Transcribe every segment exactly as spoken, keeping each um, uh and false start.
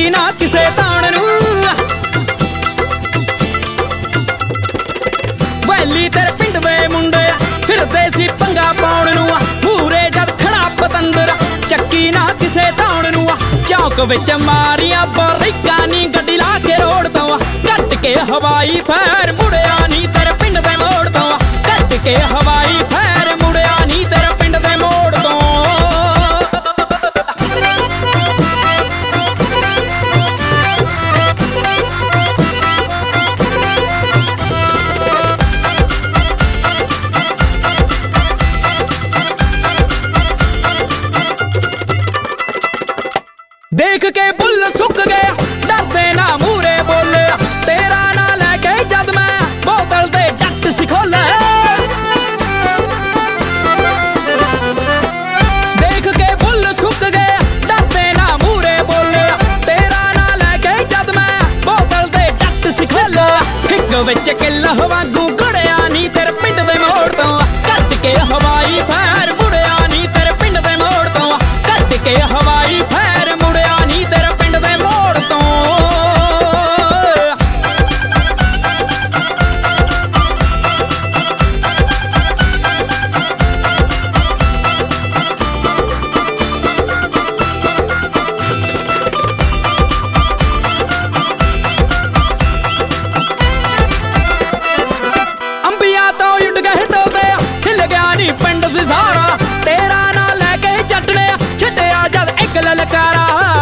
ਚੱਕੀ ਨਾ ਕਿਸੇ ਤਾਣ ਨੂੰ। ਵੈਲੀ ਤੇਰੇ ਪਿੰਡ ਦੇ ਮੁੰਡੇ ਫਿਰਦੇ ਸੀ ਪੰਗਾ ਪਾਉਣ ਨੂੰ, ਮੂਰੇ ਜਦ ਖੜਾ ਪਤੰਦਰ ਚੱਕੀ ਨਾ ਕਿਸੇ ਤਾਣ ਨੂੰ। ਚੌਕ ਵਿੱਚ ਮਾਰੀਆਂ ਬਰੀਕਾਂ ਨੀ ਗੱਡੀ ਲਾ ਕੇ ਰੋੜ ਤੋਂ, ਕੱਟ ਕੇ ਹਵਾਈ ਫੈਰ ਮੁੜਿਆ ਨੀ ਤੇਰੇ ਪਿੰਡ ਦੇ ਮੋੜ ਤੋਂ, ਕੱਟ ਕੇ ਹਵਾਈ ਫੈਰ ਮੁੜਿਆ ਨੀ ਤੇਰੇ ਪਿੰਡ ਦੇ ਮੋੜ ਤੋਂ। ਦੇਖ ਕੇ ਬੁੱਲ ਸੁੱਕ ਗਿਆ ਡਰਦੇ ਨਾ ਮੂਰੇ ਬੋਲਿਆ, ਤੇਰਾ ਨਾਂ ਲੈ ਕੇ ਜਦ ਮੈਂ ਬੋਤਲ ਦੇ ਡੱਟ ਸੀ ਖੋਲੇ। ਦੇਖ ਕੇ ਬੁੱਲ ਸੁੱਕ ਗਿਆ ਡਰਦੇ ਨਾ ਮੂਰੇ ਬੋਲਿਆ, ਤੇਰਾ ਨਾਂ ਲੈ ਕੇ ਜਦ ਮੈਂ ਬੋਤਲ ਦੇ ਡੱਟ ਸੀ ਖੋਲੇ। ਹਿੱਕ ਵਿੱਚ ਕਿੱਲ ਵਾਂਗੂ ਗੜਿਆ ਨੀ ਤੇਰੇ ਪਿੰਡ ਦੇ ਮੋੜ ਤੋਂ, ਕੱਟ ਕੇ ਹਵਾਈ ਫੈਰ ਮੁੜਿਆ ਨੀ ਤੇਰੇ ਪਿੰਡ ਦੇ ਮੋੜ ਤੋਂ, ਕੱਟ ਕੇ ਹਵਾਈ ਫੈਰ ਮੁੜਿਆ ਨੀ ਤੇਰੇ ਪਿੰਡ ਦੇ ਮੋੜ ਤੋਂ। ਅੰਬੀਆਂ ਤੋਂ ਉੱਡ ਗਏ ਤੋਤੇ ਹਿੱਲ ਗਿਆ ਨੀ ਪਿੰਡ ਸੀ ਸਾਰਾ, ਤੇਰਾ ਨਾਂ ਲੈ ਕੇ ਜੱਟ ਨੇ ਛੱਡਿਆ ਜਦ ਇੱਕ ਲਲਕਾਰਾ।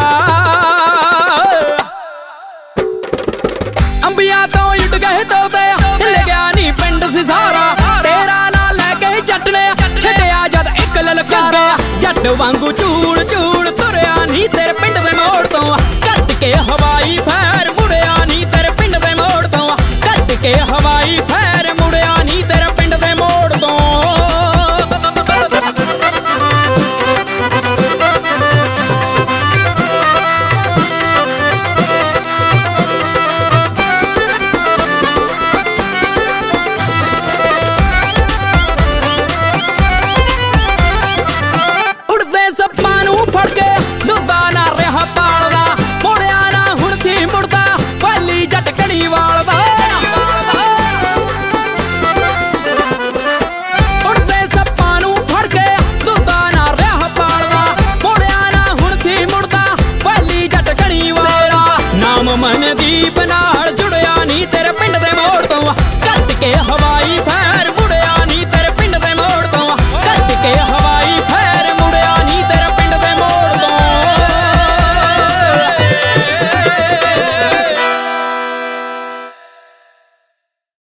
ਅੰਬੀਆਂ ਤੋਂ ਉੱਡ ਗਏ ਤੋਤੇ ਹਿੱਲ ਗਿਆ ਨੀ ਪਿੰਡ ਸੀ ਸਾਰਾ, ਤੇਰਾ ਨਾਂ ਲੈ ਕੇ ਜੱਟ ਨੇ ਛੱਡਿਆ ਜਦ ਇੱਕ ਲਲਕਾਰਾ। ਜੱਟ ਵਾਂਗੂ ਚੂੜ ਚੂੜ ਤੁਰਿਆ ਨੀ ਤੇਰੇ ਪਿੰਡ ਦੇ ਮੋੜ ਤੋਂ, ਕੱਟ ਕੇ ਹਵਾਈ ਫੈਰ